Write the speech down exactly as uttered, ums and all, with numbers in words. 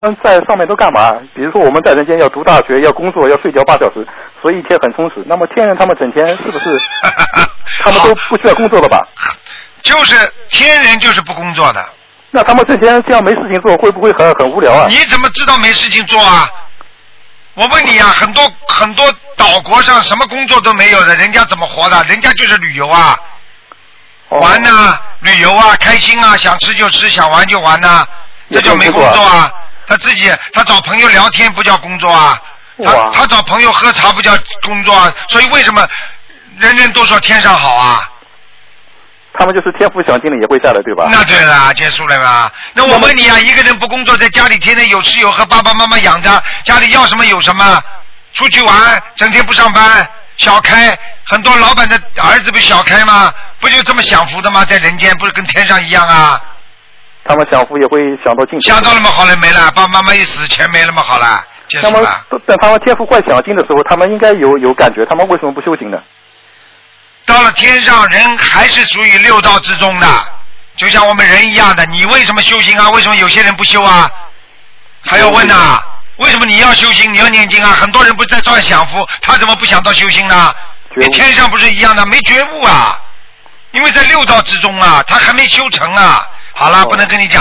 在上面都干嘛？比如说我们在人间要读大学，要工作，要睡觉八小时，所以一天很充实。那么天人他们整天是不是他们都不需要工作了吧？ 就是天人就是不工作的。 那他们整天这样没事情做，会不会很很无聊啊？ 你怎么知道没事情做啊？我问你啊，很多很多岛国上什么工作都没有的，人家怎么活的？人家就是旅游啊， 哦、 玩呐、啊，旅游啊，开心啊，想吃就吃，想玩就玩呐、啊，这就没工作啊。他自己他找朋友聊天不叫工作啊，他他找朋友喝茶不叫工作啊。所以为什么人人都说天上好啊？ 他们就是天赋享尽了也会下来，对吧？ 那对了，结束了吧？那我问你啊，一个人不工作，在家里天天有吃有喝，爸爸妈妈养着，家里要什么有什么，出去玩，整天不上班，小开，很多老板的儿子不小开吗？不就这么享福的吗？在人间不是跟天上一样啊？ 他们享福也会想到尽头。 想到了吗？好了，没了，爸爸妈妈一死，钱没了吗？好了，结束了。 那么，在他们天赋幻想尽的时候，他们应该有有感觉，他们为什么不修行呢？ 到了天上，人还是属于六道之中的，就像我们人一样的。你为什么修行啊？为什么有些人不修啊？还要问呐、啊？为什么你要修行？你要念经啊？很多人不在照样享福，他怎么不想到修行呢？你天上不是一样的，没觉悟啊？因为在六道之中啊，他还没修成啊。好了，不能跟你讲。